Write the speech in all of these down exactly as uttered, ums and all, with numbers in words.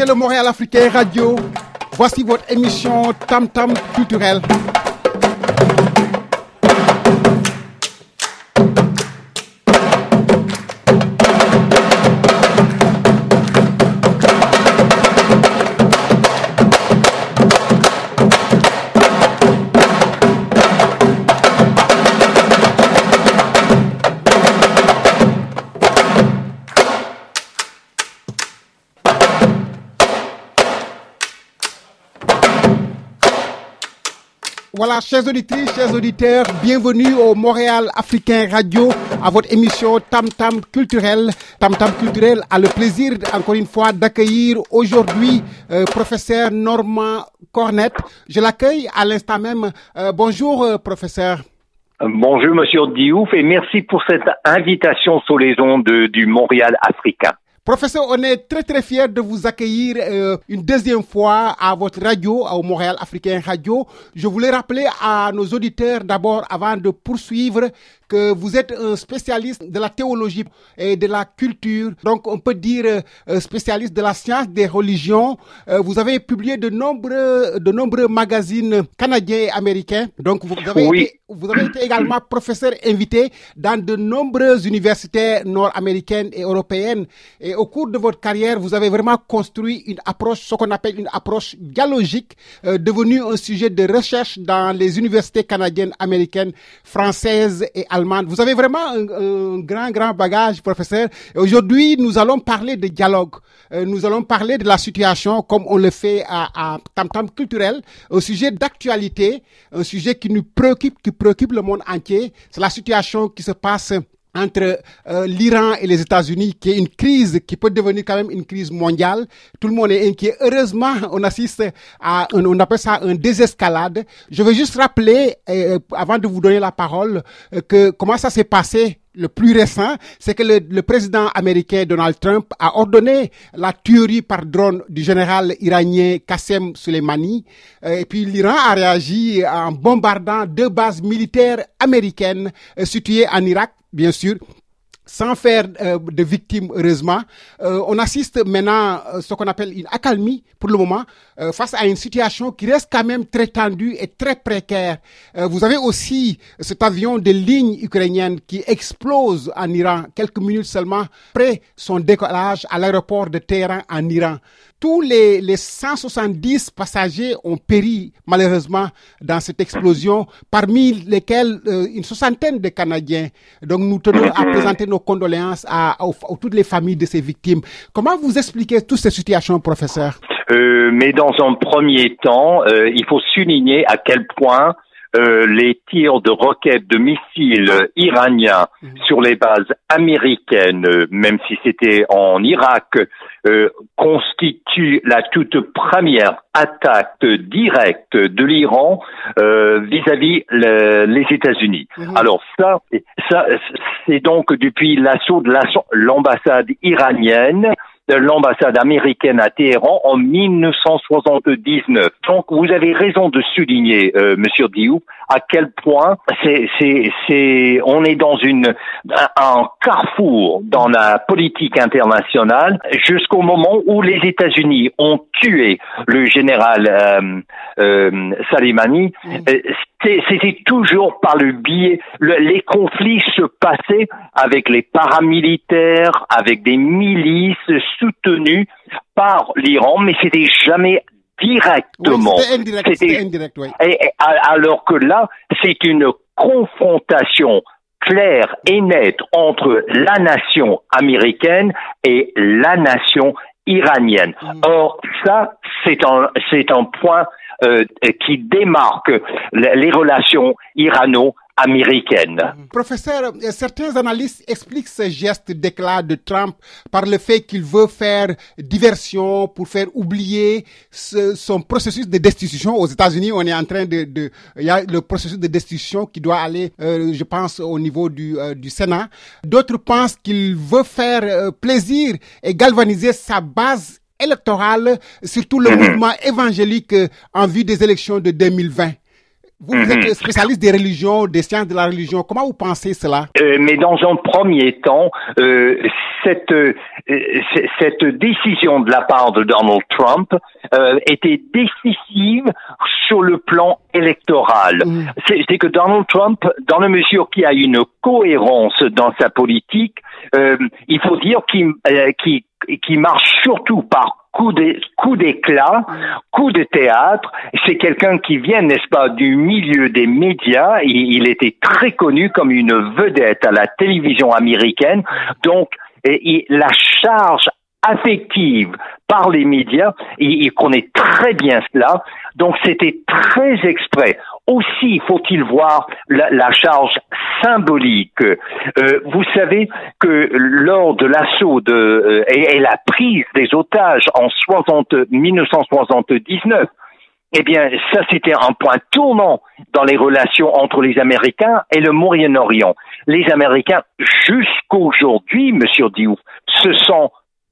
écoutez le Montréal Africain Radio. Voici votre émission Tam Tam Culturel. Voilà, chers auditrices, chers auditeurs, bienvenue au Montréal Africain Radio, à votre émission Tam Tam Culturel. Tam Tam Culturel a le plaisir, encore une fois, d'accueillir aujourd'hui euh, professeur Normand Cornette. Je l'accueille à l'instant même. Euh, bonjour, euh, professeur. Bonjour, monsieur Diouf, et merci pour cette invitation sur les ondes de, du Montréal Africain. Professeur, on est très très fiers de vous accueillir euh, une deuxième fois à votre radio, au Montréal Africain Radio. Je voulais rappeler à nos auditeurs d'abord, avant de poursuivre, que vous êtes un spécialiste de la théologie et de la culture. Donc, on peut dire euh, spécialiste de la science des religions. Euh, vous avez publié de nombreux, de nombreux magazines canadiens et américains. Donc, vous avez, oui. été, vous avez été également professeur invité dans de nombreuses universités nord-américaines et européennes. Et au cours de votre carrière, vous avez vraiment construit une approche, ce qu'on appelle une approche dialogique, euh, devenue un sujet de recherche dans les universités canadiennes, américaines, françaises et allemande. Vous avez vraiment un, un grand, grand bagage, professeur. Et aujourd'hui, nous allons parler de dialogue. Euh, nous allons parler de la situation comme on le fait à, à Tam Tam Culturel, un sujet d'actualité, un sujet qui nous préoccupe, qui préoccupe le monde entier. C'est la situation qui se passe entre euh, l'Iran et les États-Unis, qui est une crise qui peut devenir quand même une crise mondiale. Tout le monde est inquiet. Heureusement, on assiste à, un, on appelle ça un désescalade. Je veux juste rappeler, euh, avant de vous donner la parole, euh, que comment ça s'est passé. Le plus récent, c'est que le, le président américain Donald Trump a ordonné la tuerie par drone du général iranien Qassem Soleimani. Euh, et puis l'Iran a réagi en bombardant deux bases militaires américaines euh, situées en Irak, bien sûr, sans faire euh, de victimes, heureusement. Euh, on assiste maintenant à ce qu'on appelle une accalmie pour le moment, euh, face à une situation qui reste quand même très tendue et très précaire. Euh, vous avez aussi cet avion de ligne ukrainienne qui explose en Iran, quelques minutes seulement après son décollage à l'aéroport de Téhéran en Iran. Tous les, les cent soixante-dix passagers ont péri, malheureusement, dans cette explosion, parmi lesquels euh, une soixantaine de Canadiens. Donc, nous tenons à présenter nos condoléances à, à, à toutes les familles de ces victimes. Comment vous expliquez toute cette situation, professeur? Euh, mais dans un premier temps, euh, il faut souligner à quel point Euh, les tirs de roquettes, de missiles iraniens mmh. sur les bases américaines, euh, même si c'était en Irak, euh, constituent la toute première attaque directe de l'Iran euh, vis-à-vis le, les États-Unis. Mmh. Alors ça, ça, c'est donc depuis l'assaut de l'ambassade iranienne, de l'ambassade américaine à Téhéran en mille neuf cent soixante-dix-neuf. Donc, vous avez raison de souligner, euh, Monsieur Diouf, à quel point c'est, c'est, c'est, on est dans une, un carrefour dans la politique internationale jusqu'au moment où les États-Unis ont tué le général euh, euh, Soleimani. Mmh. C'est, c'était toujours par le biais, le, les conflits se passaient avec les paramilitaires, avec des milices soutenues par l'Iran, mais c'était jamais directement. Oui, c'était indirect, c'était, c'était indirect, oui. Et, et, alors que là, c'est une confrontation claire et nette entre la nation américaine et la nation iranienne. Mmh. Or, ça, c'est un, c'est un point euh, qui démarque les relations irano-américaines. Mmh. Professeur, certains analystes expliquent ce geste d'éclat de Trump par le fait qu'il veut faire diversion pour faire oublier ce, son processus de destitution. Aux États-Unis, on est en train de, de, il y a le processus de destitution qui doit aller, euh, je pense, au niveau du, euh, du Sénat. D'autres pensent qu'il veut faire euh, plaisir et galvaniser sa base électorale, surtout le mouvement évangélique euh, en vue des élections de deux mille vingt. Vous, vous êtes spécialiste des religions, des sciences de la religion. Comment vous pensez cela? Euh, mais dans un premier temps, euh, cette euh, cette décision de la part de Donald Trump euh, était décisive sur le plan électoral. Mmh. C'est, c'est que Donald Trump, dans la mesure qu'il y a une cohérence dans sa politique, euh, il faut dire qu'il euh, qu'il, qu'il marche surtout par coup de, coup d'éclat, coup de théâtre. C'est quelqu'un qui vient, n'est-ce pas, du milieu des médias. Il, il était très connu comme une vedette à la télévision américaine. Donc, et, et la charge affective par les médias, il, il connaît très bien cela. Donc, c'était très exprès. Aussi, faut-il voir la, la charge symbolique. Euh, vous savez que lors de l'assaut de euh, et, et la prise des otages en mille neuf cent soixante-dix-neuf, eh bien, ça c'était un point tournant dans les relations entre les Américains et le Moyen-Orient. Les Américains, jusqu'aujourd'hui, Monsieur Diouf, se sont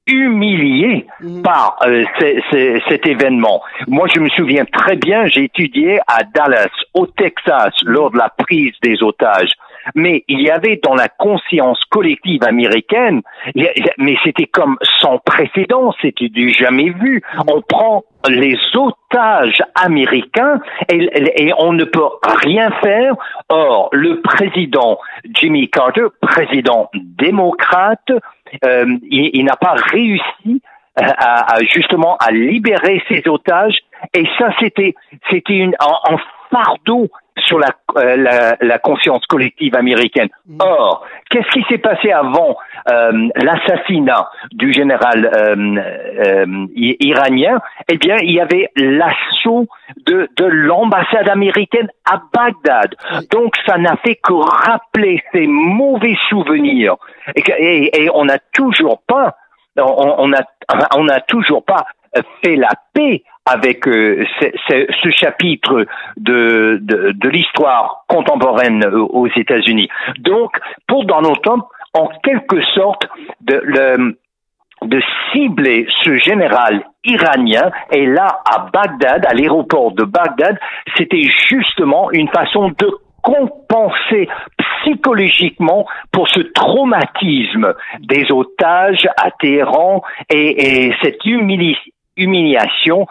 humilié mmh. par euh, c- c- cet événement. Moi, je me souviens très bien, j'ai étudié à Dallas, au Texas, lors de la prise des otages. Mais il y avait dans la conscience collective américaine, mais c'était comme sans précédent, c'était du jamais vu. On prend les otages américains et, et on ne peut rien faire. Or, le président Jimmy Carter, président démocrate, euh, il, il n'a pas réussi à, à justement à libérer ces otages. Et ça, c'était c'était une un, un fardeau sur la, euh, la, la conscience collective américaine. Or, qu'est-ce qui s'est passé avant euh, l'assassinat du général euh, euh, iranien? Eh bien, il y avait l'assaut de, de l'ambassade américaine à Bagdad. Donc, ça n'a fait que rappeler ces mauvais souvenirs. Et, et, et on n'a toujours pas, on, on a, on n'a toujours pas fait la paix avec euh, ce, ce, ce chapitre de, de, de l'histoire contemporaine aux États-Unis. Donc, pour Donald Trump, en quelque sorte, de, le, de cibler ce général iranien, et là, à Bagdad, à l'aéroport de Bagdad, c'était justement une façon de compenser psychologiquement pour ce traumatisme des otages à Téhéran et, et cette humili- humiliation.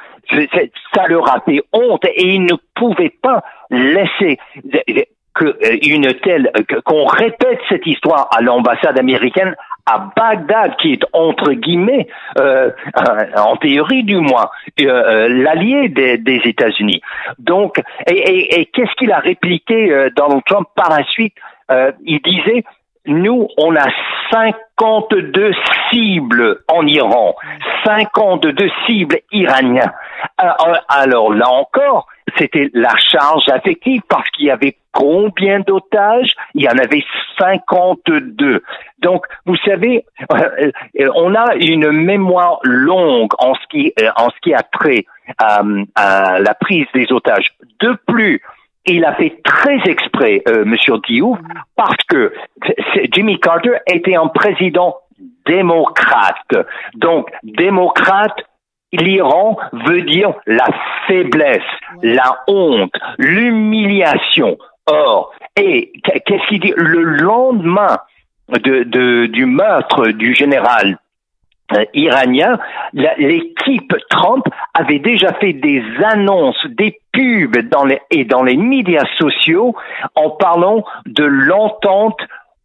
Ça leur a fait honte et ils ne pouvaient pas laisser que une telle qu'on répète cette histoire à l'ambassade américaine à Bagdad, qui est entre guillemets, euh, en théorie du moins, euh, l'allié des, des États-Unis. Donc, et, et, et qu'est-ce qu'il a répliqué euh, Donald Trump par la suite? Euh, il disait: nous, on a cinquante-deux cibles en Iran, cinquante-deux cibles iraniens. Alors là encore, c'était la charge affective parce qu'il y avait combien d'otages? Il y en avait cinquante-deux. Donc, vous savez, on a une mémoire longue en ce qui, en ce qui a trait à, à la prise des otages. De plus, il a fait très exprès, euh, Monsieur Diouf, parce que Jimmy Carter était un président démocrate. Donc, démocrate, l'Iran veut dire la faiblesse, la honte, l'humiliation. Or, et qu'est-ce qu'il dit? Le lendemain de, de, du meurtre du général Euh, iranien, la, l'équipe Trump avait déjà fait des annonces, des pubs dans les, et dans les médias sociaux en parlant de l'entente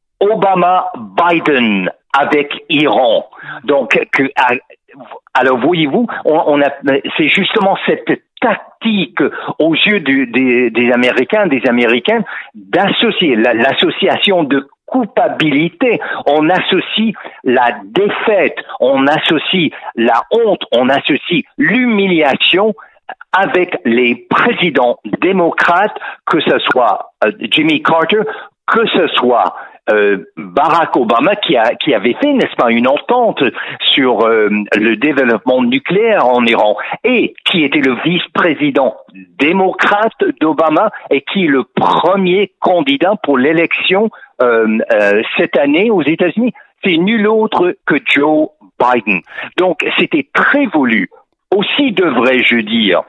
Obama-Biden avec Iran. Donc, que, alors voyez-vous, on, on a, c'est justement cette tactique aux yeux du, des, des Américains, des Américaines, d'associer la, l'association de culpabilité, on associe la défaite, on associe la honte, on associe l'humiliation avec les présidents démocrates, que ce soit euh, Jimmy Carter, que ce soit euh, Barack Obama qui a qui avait fait, n'est-ce pas, une entente sur euh, le développement nucléaire en Iran, et qui était le vice-président démocrate d'Obama et qui est le premier candidat pour l'élection euh, euh, cette année aux États-Unis. C'est nul autre que Joe Biden. Donc c'était très voulu aussi devrais-je dire,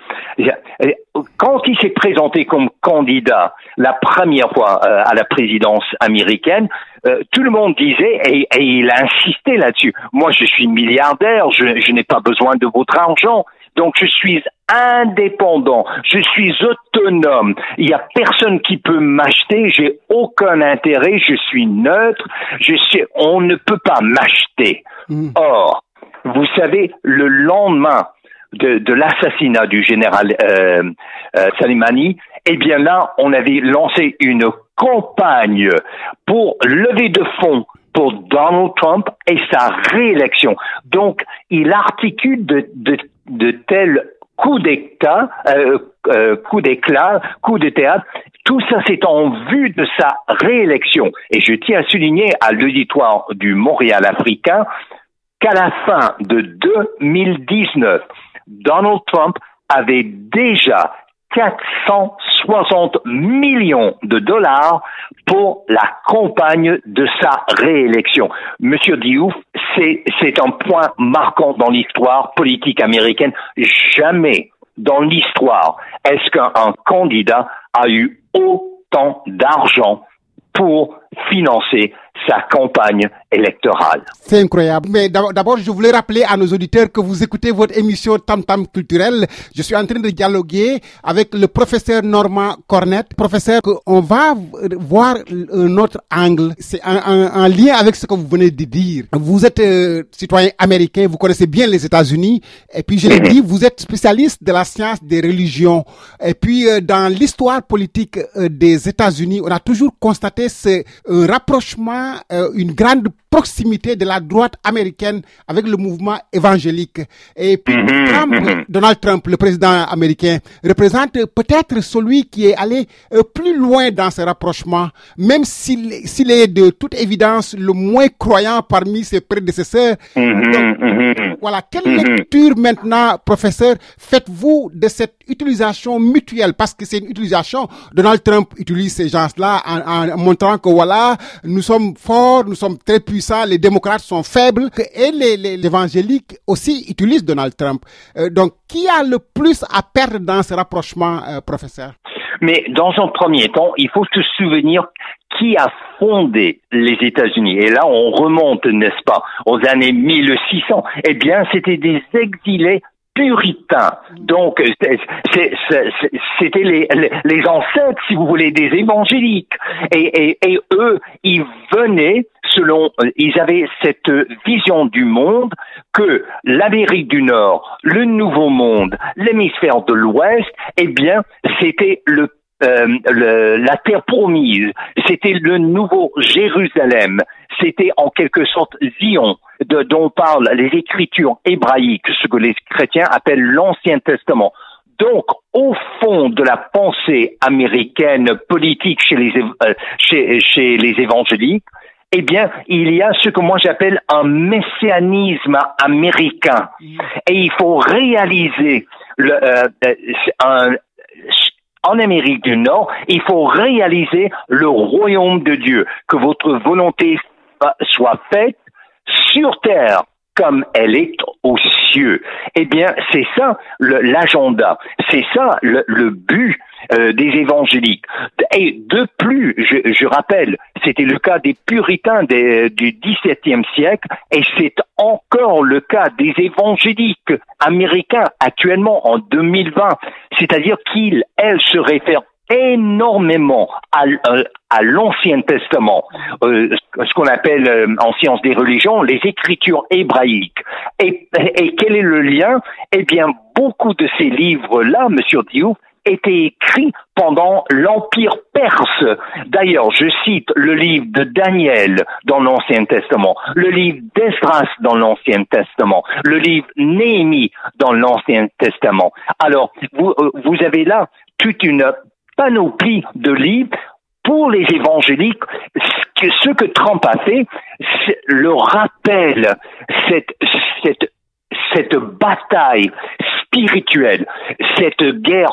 quand il s'est présenté comme candidat la première fois euh, à la présidence américaine, euh, tout le monde disait, et, et il a insisté là-dessus, moi je suis milliardaire, je, je n'ai pas besoin de votre argent, donc je suis indépendant, je suis autonome, il n'y a personne qui peut m'acheter, j'ai aucun intérêt, je suis neutre, je suis, on ne peut pas m'acheter. Mmh. Or, vous savez, le lendemain de, de l'assassinat du général euh, euh, Soleimani, eh bien là, on avait lancé une campagne pour lever de fonds pour Donald Trump et sa réélection. Donc, il articule de, de, de tels coups d'éclat, euh, euh, coups d'éclat, coups de théâtre. Tout ça, c'est en vue de sa réélection. Et je tiens à souligner à l'auditoire du Montréal africain qu'à la fin de deux mille dix-neuf, Donald Trump avait déjà quatre cent soixante millions de dollars pour la campagne de sa réélection. Monsieur Diouf, c'est, c'est un point marquant dans l'histoire politique américaine. Jamais dans l'histoire est-ce qu'un un candidat a eu autant d'argent pour financer sa campagne électorale. C'est incroyable. Mais d'abord, je voulais rappeler à nos auditeurs que vous écoutez votre émission Tam Tam Culturel. Je suis en train de dialoguer avec le professeur Normand Cornette. Professeur, on va voir un autre angle. C'est en, en, en lien avec ce que vous venez de dire. Vous êtes euh, citoyen américain, vous connaissez bien les États-Unis. Et puis, je l'ai dit, vous êtes spécialiste de la science des religions. Et puis, euh, dans l'histoire politique euh, des États-Unis, on a toujours constaté ce un rapprochement, euh, une grande proximité de la droite américaine avec le mouvement évangélique. Et puis Trump, Donald Trump, le président américain, représente peut-être celui qui est allé euh, plus loin dans ce rapprochement, même s'il, s'il est de toute évidence le moins croyant parmi ses prédécesseurs. Donc, voilà, quelle lecture maintenant, professeur, faites-vous de cette utilisation mutuelle? Parce que c'est une utilisation. Donald Trump utilise ces gens-là en, en montrant que voilà, nous sommes forts, nous sommes très puissants, les démocrates sont faibles, et les, les, les évangéliques aussi utilisent Donald Trump. Euh, donc, qui a le plus à perdre dans ce rapprochement, euh, professeur? Mais dans un premier temps, il faut se souvenir qui a fondé les États-Unis. Et là, on remonte, n'est-ce pas, aux années mille six cents. Eh bien, c'était des exilés puritains. Donc, c'est, c'est, c'est, c'était les, les, les ancêtres, si vous voulez, des évangéliques. Et, et, et eux, ils venaient selon, ils avaient cette vision du monde que l'Amérique du Nord, le Nouveau Monde, l'hémisphère de l'Ouest, eh bien, c'était le Euh, le, la terre promise, c'était le nouveau Jérusalem, c'était en quelque sorte Zion, de, dont parlent les écritures hébraïques, ce que les chrétiens appellent l'Ancien Testament. Donc, au fond de la pensée américaine politique chez les, euh, chez, chez les évangéliques, eh bien, il y a ce que moi j'appelle un messianisme américain. Et il faut réaliser le, euh, un En Amérique du Nord, il faut réaliser le royaume de Dieu, que votre volonté soit faite sur terre comme elle est aux cieux. Eh bien, c'est ça le, l'agenda, c'est ça le, le but euh, des évangéliques. Et de plus, je, je rappelle, c'était le cas des puritains des, du dix-septième siècle, et c'est encore le cas des évangéliques américains actuellement en deux mille vingt. C'est-à-dire qu'ils, elles, se réfèrent énormément à, à l'Ancien Testament, euh, ce qu'on appelle euh, en sciences des religions les écritures hébraïques. Et, et quel est le lien? Eh bien, beaucoup de ces livres-là, Monsieur Diouf, étaient écrits pendant l'Empire perse. D'ailleurs, je cite le livre de Daniel dans l'Ancien Testament, le livre d'Esdras dans l'Ancien Testament, le livre Néhémie dans l'Ancien Testament. Alors, vous, vous avez là toute une panoplie de livres pour les évangéliques. Ce que, ce que Trump a fait, le rappelle cette, cette, cette bataille spirituelle, cette guerre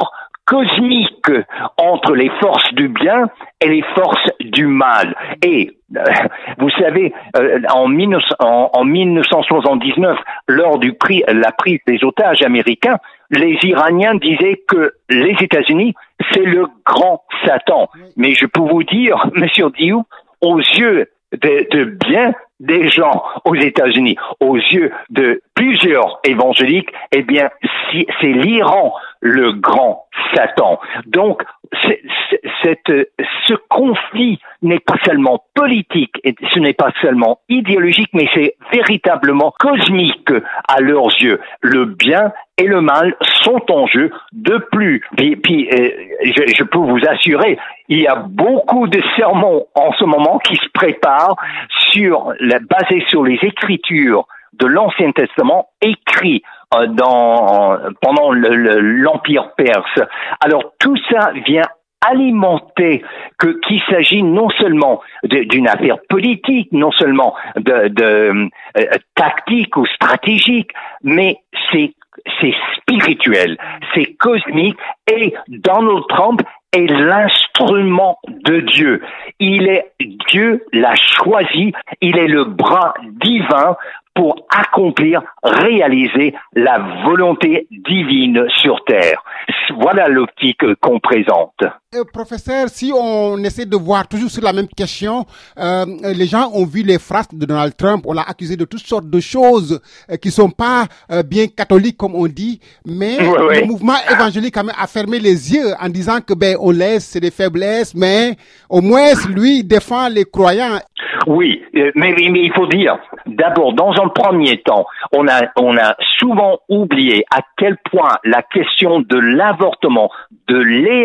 cosmique entre les forces du bien et les forces du mal. Et euh, vous savez, euh, en, dix-neuf, en, en dix-neuf cent soixante-dix-neuf, lors du prix, la prise des otages américains, les Iraniens disaient que les États-Unis, c'est le grand Satan. Mais je peux vous dire, Monsieur Diouf, aux yeux de, de bien des gens aux États-Unis, aux yeux de plusieurs évangéliques, eh bien, si, c'est l'Iran le grand Satan. Donc, c'est, c'est, cette, ce conflit n'est pas seulement politique, et ce n'est pas seulement idéologique, mais c'est véritablement cosmique à leurs yeux. Le bien et le mal sont en jeu. De plus, puis, puis euh, je, je peux vous assurer, il y a beaucoup de sermons en ce moment qui se préparent sur la, basés sur les écritures de l'Ancien Testament écrits euh, dans pendant le, le, l'Empire perse. Alors tout ça vient alimenter que qu'il s'agit non seulement de, d'une affaire politique, non seulement de, de euh, tactique ou stratégique, mais c'est c'est spirituel, c'est cosmique, et Donald Trump est l'instrument de Dieu. Il est, Dieu l'a choisi, il est le bras divin pour accomplir, réaliser la volonté divine sur terre. Voilà l'optique qu'on présente. Euh, professeur, si on essaie de voir toujours sur la même question, euh, les gens ont vu les phrases de Donald Trump, on l'a accusé de toutes sortes de choses euh, qui sont pas euh, bien catholiques comme on dit, mais oui, oui. Le mouvement évangélique quand même a fermé les yeux en disant que ben on laisse, c'est des faiblesses, mais au moins lui défend les croyants. Oui, mais, mais, mais il faut dire, d'abord, dans un premier temps, on a, on a souvent oublié à quel point la question de l'avortement, de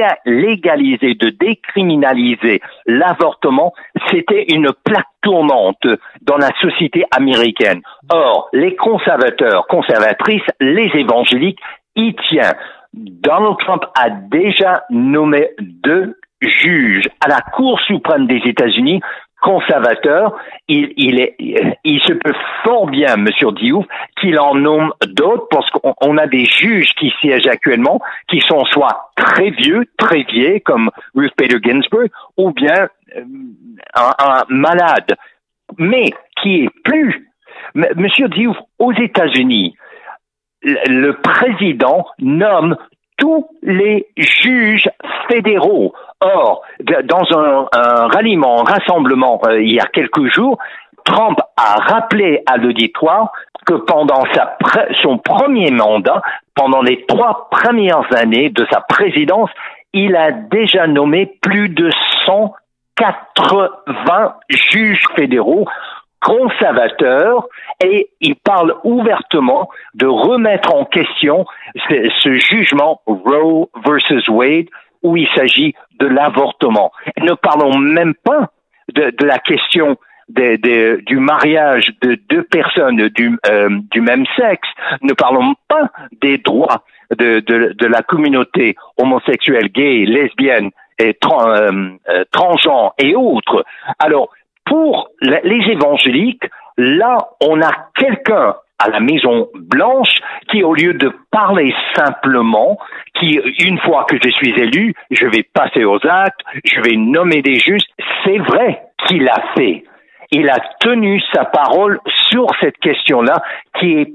légaliser, de décriminaliser l'avortement, c'était une plaque tournante dans la société américaine. Or, les conservateurs, conservatrices, les évangéliques y tiennent. Donald Trump a déjà nommé deux juges à la Cour suprême des États-Unis conservateur, il, il est, il se peut fort bien, Monsieur Diouf, qu'il en nomme d'autres, parce qu'on on a des juges qui siègent actuellement, qui sont soit très vieux, très vieilles, comme Ruth Bader Ginsburg, ou bien euh, un, un malade, mais qui est plus. Monsieur Diouf, aux États-Unis, le, le président nomme tous les juges fédéraux. Or, dans un, un ralliement, un rassemblement euh, il y a quelques jours, Trump a rappelé à l'auditoire que pendant sa pre- son premier mandat, pendant les trois premières années de sa présidence, il a déjà nommé plus de cent quatre-vingts juges fédéraux conservateurs, et il parle ouvertement de remettre en question ce, ce jugement Roe versus Wade, où il s'agit de l'avortement. Ne parlons même pas de, de la question de, de, du mariage de deux personnes du, euh, du même sexe. Ne parlons pas des droits de, de, de la communauté homosexuelle, gay, lesbienne, et trans, euh, euh, transgenre et autres. Alors, pour les évangéliques, là, on a quelqu'un à la Maison Blanche qui, au lieu de parler simplement, qui, une fois que je suis élu, je vais passer aux actes, je vais nommer des juges, c'est vrai qu'il a fait. Il a tenu sa parole sur cette question-là qui est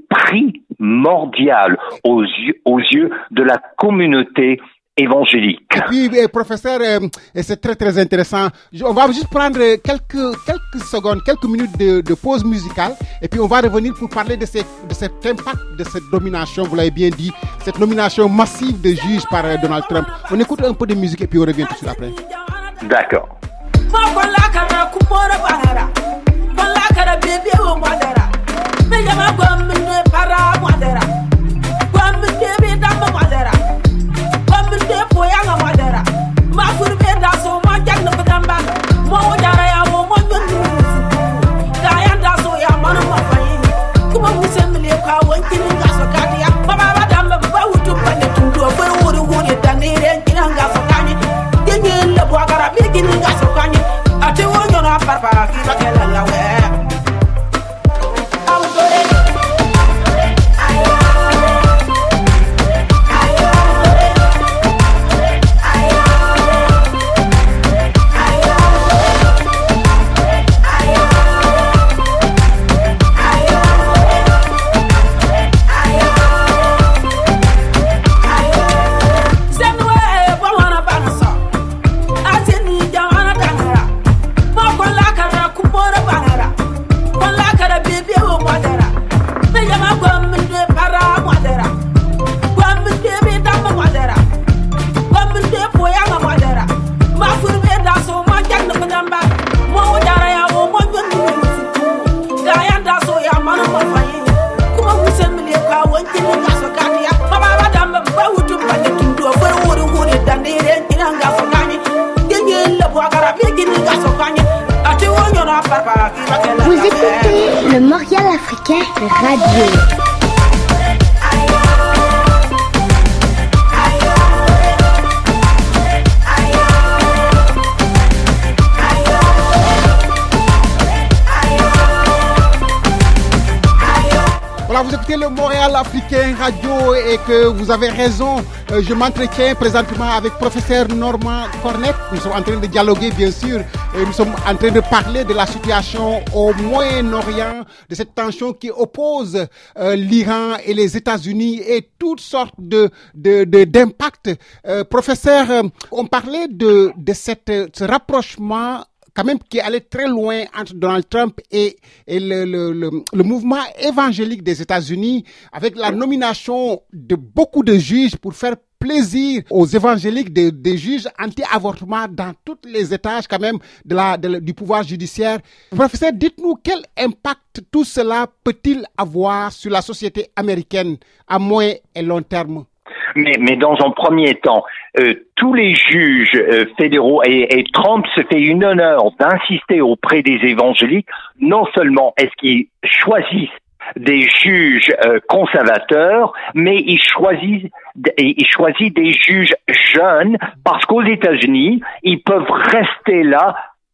primordiale aux yeux, aux yeux de la communauté évangélique. Et puis, eh, professeur, eh, c'est très très intéressant. Je, on va juste prendre quelques quelques secondes, quelques minutes de, de pause musicale, et puis on va revenir pour parler de, ces, de cet impact de cette nomination, vous l'avez bien dit, cette nomination massive de juges par eh, Donald Trump. On écoute un peu de musique et puis on revient tout de suite après. D'accord. I Africain Radio. Voilà, vous écoutez le Montréal Africain Radio et que vous avez raison. Euh, je m'entretiens présentement avec professeur Normand Cornette. Nous sommes en train de dialoguer, bien sûr. Et nous sommes en train de parler de la situation au Moyen-Orient, de cette tension qui oppose euh, l'Iran et les États-Unis et toutes sortes de, de, de d'impacts. Euh, professeur, euh, on parlait de, de cette, ce rapprochement quand même qui allait très loin entre Donald Trump et, et le, le, le, le mouvement évangélique des États-Unis, avec la nomination de beaucoup de juges pour faire plaisir aux évangéliques, des, des juges anti-avortement dans tous les étages quand même de la, de, du pouvoir judiciaire. Professeur, dites-nous quel impact tout cela peut-il avoir sur la société américaine à moyen et long terme? Mais, mais dans un premier temps, euh, tous les juges euh, fédéraux, et, et Trump se fait une honneur d'insister auprès des évangéliques, non seulement est-ce qu'ils choisissent des juges euh, conservateurs, mais ils choisissent, ils choisissent des juges jeunes, parce qu'aux États-Unis, ils peuvent rester là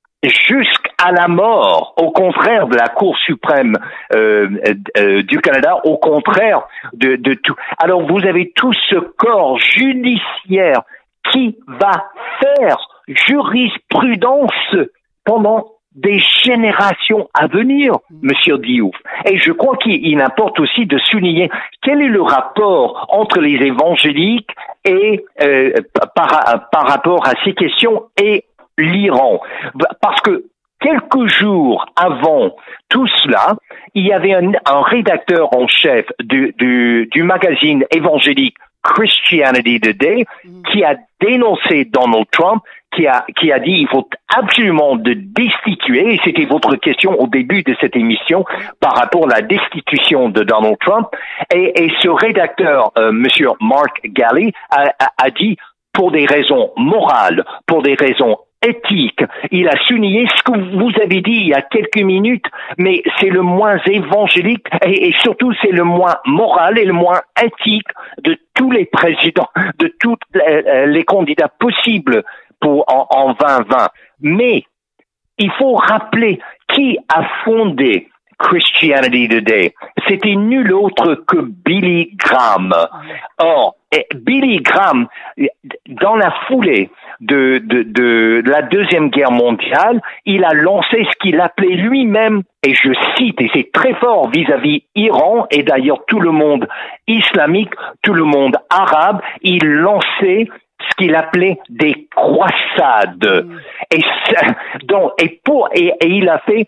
jusqu'à la mort, au contraire de la Cour suprême euh, euh, du Canada, au contraire de, de tout. Alors vous avez tout ce corps judiciaire qui va faire jurisprudence pendant des générations à venir, Monsieur Diouf. Et je crois qu'il importe aussi de souligner quel est le rapport entre les évangéliques et euh, par, par rapport à ces questions et l'Iran. Parce que quelques jours avant tout cela, il y avait un, un rédacteur en chef du, du, du magazine évangélique Christianity Today qui a dénoncé Donald Trump, qui a, qui a dit il faut absolument de destituer, et c'était votre question au début de cette émission par rapport à la destitution de Donald Trump, et, et ce rédacteur, euh, Monsieur Mark Galli, a, a, a dit pour des raisons morales, pour des raisons éthique. Il a souligné ce que vous avez dit il y a quelques minutes, mais c'est le moins évangélique et, et surtout c'est le moins moral et le moins éthique de tous les présidents, de tous les, les candidats possibles pour en, en vingt vingt. Mais il faut rappeler qui a fondé Christianity Today. C'était nul autre que Billy Graham. Or, Billy Graham, dans la foulée de, de, de la Deuxième Guerre mondiale, il a lancé ce qu'il appelait lui-même, et je cite, et c'est très fort vis-à-vis Iran, et d'ailleurs tout le monde islamique, tout le monde arabe, il lançait ce qu'il appelait des croisades. Et, donc, et, pour, et, et il a fait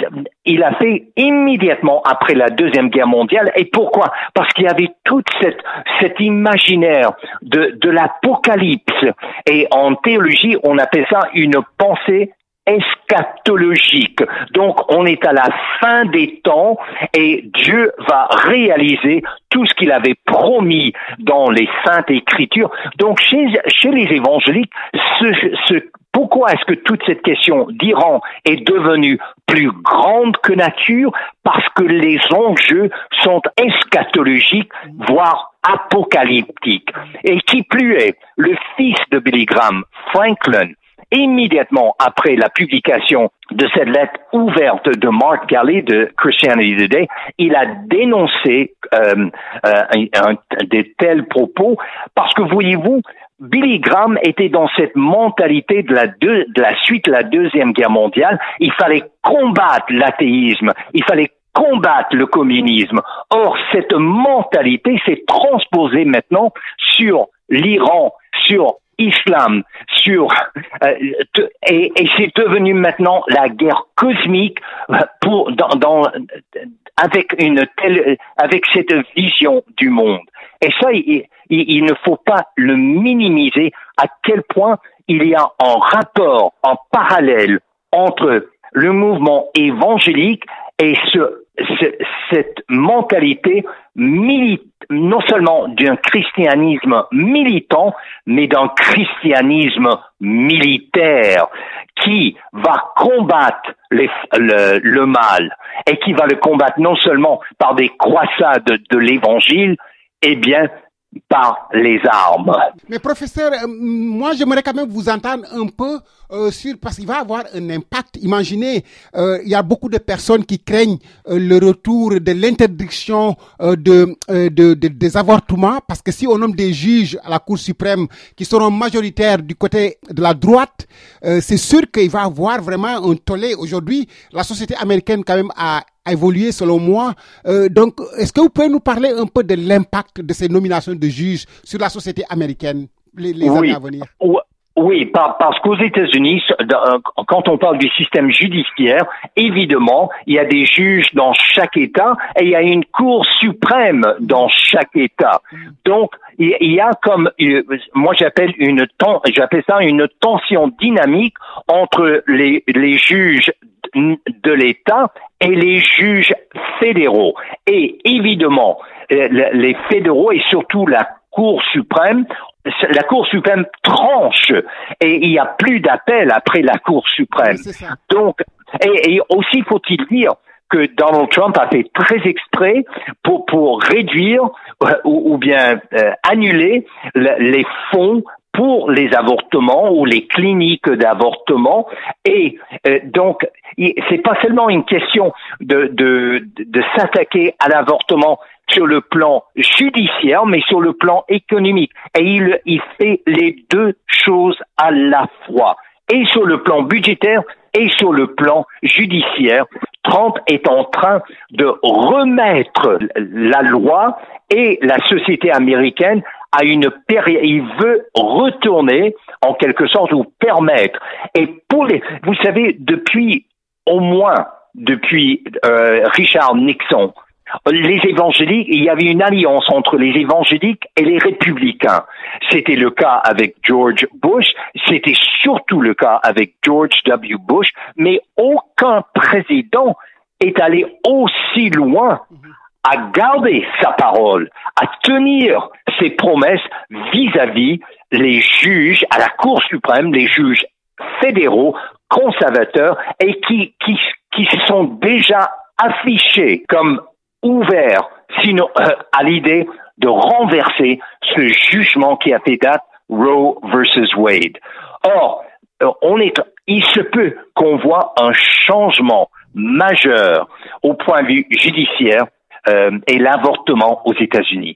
Il a fait immédiatement après la Deuxième Guerre mondiale. Et pourquoi? Parce qu'il y avait toute cette, cet imaginaire de, de l'apocalypse. Et en théologie, on appelle ça une pensée eschatologique. Donc, on est à la fin des temps et Dieu va réaliser tout ce qu'il avait promis dans les Saintes Écritures. Donc, chez, chez les évangéliques, ce, ce pourquoi est-ce que toute cette question d'Iran est devenue plus grande que nature? Parce que les enjeux sont eschatologiques, voire apocalyptiques. Et qui plus est, le fils de Billy Graham, Franklin, immédiatement après la publication de cette lettre ouverte de Mark Galli de Christianity Today, il a dénoncé euh, euh, un, un, de tels propos parce que, voyez-vous, Billy Graham était dans cette mentalité de la, deux, de la suite de la Deuxième Guerre mondiale. Il fallait combattre l'athéisme, il fallait combattre le communisme. Or, cette mentalité s'est transposée maintenant sur l'Iran, sur l'islam, sur euh, et, et c'est devenu maintenant la guerre cosmique pour dans, dans avec une telle avec cette vision du monde. Et ça, il, il, il ne faut pas le minimiser à quel point il y a un rapport en parallèle entre le mouvement évangélique et ce, cette mentalité milite, non seulement d'un christianisme militant, mais d'un christianisme militaire qui va combattre les, le, le mal et qui va le combattre non seulement par des croisades de l'évangile, eh bien, par les armes. Mais professeur, euh, moi j'aimerais quand même vous entendre un peu euh, sur, parce qu'il va avoir un impact. Imaginez, euh, il y a beaucoup de personnes qui craignent euh, le retour de l'interdiction euh, de, euh, de, de des avortements, parce que si on nomme des juges à la Cour suprême qui seront majoritaires du côté de la droite, euh, c'est sûr qu'il va avoir vraiment un tollé. Aujourd'hui, la société américaine quand même a a évolué selon moi. Euh, donc, est-ce que vous pouvez nous parler un peu de l'impact de ces nominations de juges sur la société américaine, les, les oui. années à venir? Oui, parce qu'aux États-Unis, quand on parle du système judiciaire, évidemment, il y a des juges dans chaque État et il y a une Cour suprême dans chaque État. Donc, il y a comme, moi j'appelle une, j'appelle ça une tension dynamique entre les, les juges de l'État et les juges fédéraux. Et évidemment, les fédéraux et surtout la Cour suprême, la Cour suprême tranche et il n'y a plus d'appel après la Cour suprême. Oui, donc, et, et aussi faut-il dire que Donald Trump a fait très exprès pour pour réduire euh, ou, ou bien euh, annuler le, les fonds pour les avortements ou les cliniques d'avortement. Et euh, donc, c'est pas seulement une question de de de, de s'attaquer à l'avortement sur le plan judiciaire, mais sur le plan économique. Et il, il fait les deux choses à la fois. Et sur le plan budgétaire et sur le plan judiciaire, Trump est en train de remettre la loi et la société américaine à une période. Il veut retourner, en quelque sorte, ou permettre. Et pour les, vous savez, depuis, au moins, depuis euh, Richard Nixon, les évangéliques, il y avait une alliance entre les évangéliques et les républicains. C'était le cas avec George Bush, c'était surtout le cas avec George W. Bush, mais aucun président est allé aussi loin à garder sa parole, à tenir ses promesses vis-à-vis les juges à la Cour suprême, les juges fédéraux, conservateurs, et qui, qui, qui sont déjà affichés comme ouvert, sinon euh, à l'idée de renverser ce jugement qui a fait date, Roe versus Wade. Or, euh, on est, il se peut qu'on voit un changement majeur au point de vue judiciaire euh, et l'avortement aux États-Unis.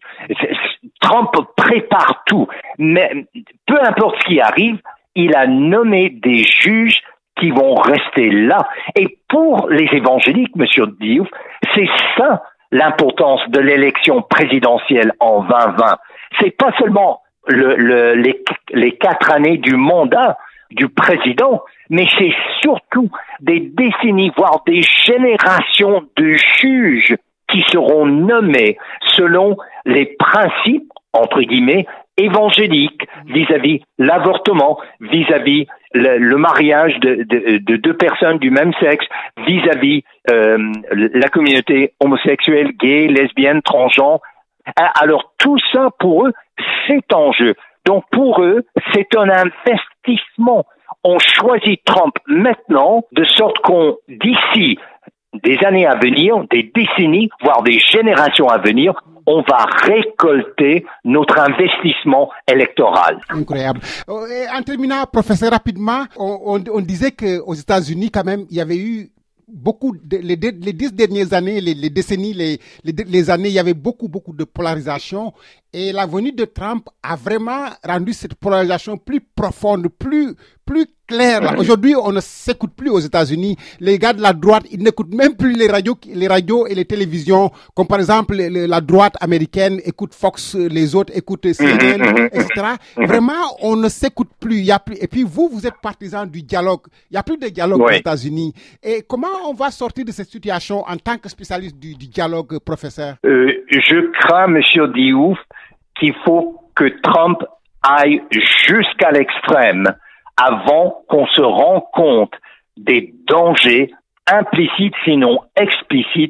Trump prépare tout, mais peu importe ce qui arrive, il a nommé des juges qui vont rester là. Et pour les évangéliques, Monsieur Diouf, c'est ça l'importance de l'élection présidentielle en vingt vingt. C'est pas seulement le, le, les, les quatre années du mandat du président, mais c'est surtout des décennies, voire des générations de juges qui seront nommés selon les principes, entre guillemets, évangéliques vis-à-vis l'avortement, vis-à-vis le, le mariage de, de, de deux personnes du même sexe, vis-à-vis euh, la communauté homosexuelle, gay, lesbienne, transgenre. Alors tout ça, pour eux, c'est en jeu. Donc pour eux, c'est un investissement. On choisit Trump maintenant, de sorte qu'on, d'ici des années à venir, des décennies, voire des générations à venir, on va récolter notre investissement électoral. Incroyable. En terminant, professeur, rapidement, on, on, on disait qu'aux États-Unis, quand même, il y avait eu beaucoup, de, les, les dix dernières années, les, les décennies, les, les, les années, il y avait beaucoup, beaucoup de polarisation. Et la venue de Trump a vraiment rendu cette polarisation plus profonde, plus, plus claire. Là. Aujourd'hui, on ne s'écoute plus aux États-Unis. Les gars de la droite, ils n'écoutent même plus les radios, les radios et les télévisions. Comme par exemple, les, la droite américaine écoute Fox, les autres écoutent C N N, et cetera. Vraiment, on ne s'écoute plus. Il y a plus. Et puis vous, vous êtes partisan du dialogue. Il y a plus de dialogue oui. aux États-Unis. Et comment on va sortir de cette situation en tant que spécialiste du, du dialogue, professeur? Euh, je crains, Monsieur Diouf, qu'il faut que Trump aille jusqu'à l'extrême avant qu'on se rende compte des dangers implicites, sinon explicites,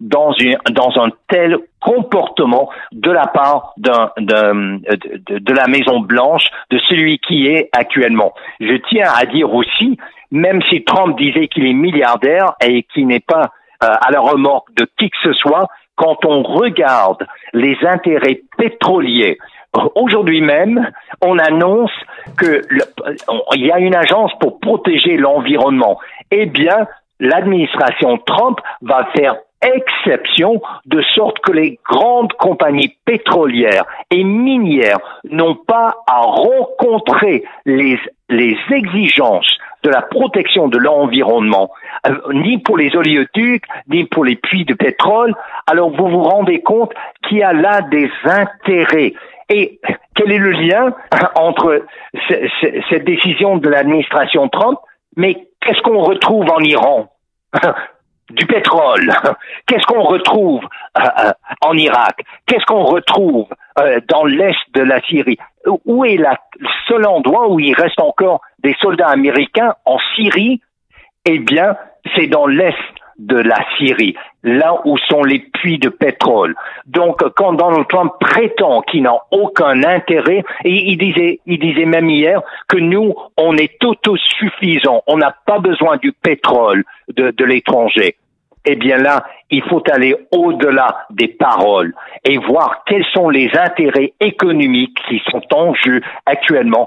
dans une, dans un tel comportement de la part d'un, d'un, de, de la Maison Blanche, de celui qui est actuellement. Je tiens à dire aussi, même si Trump disait qu'il est milliardaire et qu'il n'est pas euh, à la remorque de qui que ce soit, quand on regarde les intérêts pétroliers, aujourd'hui même, on annonce que le, il y a une agence pour protéger l'environnement. Eh bien, l'administration Trump va faire exception de sorte que les grandes compagnies pétrolières et minières n'ont pas à rencontrer les, les exigences de la protection de l'environnement, euh, ni pour les oléoducs, ni pour les puits de pétrole. Alors vous vous rendez compte qu'il y a là des intérêts. Et quel est le lien entre c- c- cette décision de l'administration Trump? Mais qu'est-ce qu'on retrouve en Iran? Du pétrole. Qu'est-ce qu'on retrouve euh, en Irak? Qu'est-ce qu'on retrouve euh, dans l'est de la Syrie? Où est la, le seul endroit où il reste encore des soldats américains en Syrie? Eh bien, c'est dans l'est de la Syrie, là où sont les puits de pétrole. Donc, quand Donald Trump prétend qu'il n'a aucun intérêt, et il disait, il disait même hier que nous, on est autosuffisants, on n'a pas besoin du pétrole de, de l'étranger. Eh bien là, il faut aller au-delà des paroles et voir quels sont les intérêts économiques qui sont en jeu actuellement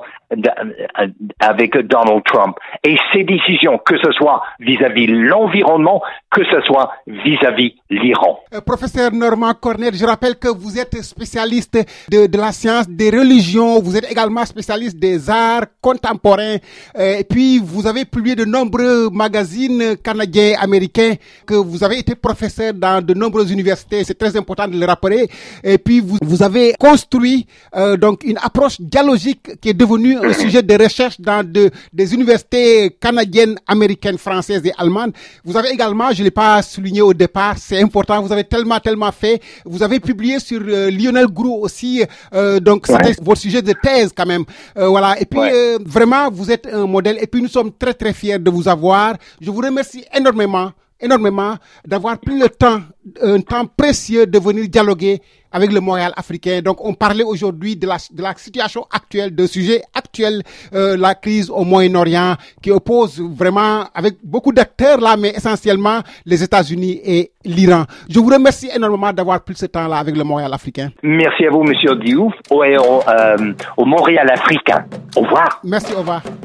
avec Donald Trump. Et ces décisions, que ce soit vis-à-vis l'environnement, que ce soit vis-à-vis l'Iran. Euh, professeur Normand Cornet, je rappelle que vous êtes spécialiste de, de la science des religions, vous êtes également spécialiste des arts contemporains, euh, et puis vous avez publié de nombreux magazines canadiens, américains, que vous avez été professeur dans de nombreuses universités, c'est très important de le rappeler, et puis vous, vous avez construit euh, donc une approche dialogique qui est devenue un sujet de recherche dans de, des universités canadiennes, américaines, françaises et allemandes. Vous avez également, je ne l'ai pas souligné au départ, c'est important, vous avez tellement, tellement fait. Vous avez publié sur euh, Lionel Groulx aussi, euh, donc c'était ouais. votre sujet de thèse quand même. Euh, voilà. Et puis ouais. euh, vraiment, vous êtes un modèle et puis nous sommes très, très fiers de vous avoir. Je vous remercie énormément. énormément d'avoir pris le temps, un temps précieux de venir dialoguer avec le Montréal africain. Donc, on parlait aujourd'hui de la, de la situation actuelle, de sujet actuel, euh, la crise au Moyen-Orient, qui oppose vraiment avec beaucoup d'acteurs là, mais essentiellement les États-Unis et l'Iran. Je vous remercie énormément d'avoir pris ce temps-là avec le Montréal africain. Merci à vous, Monsieur Diouf, au, au, euh, au Montréal africain. Au revoir. Merci, au revoir.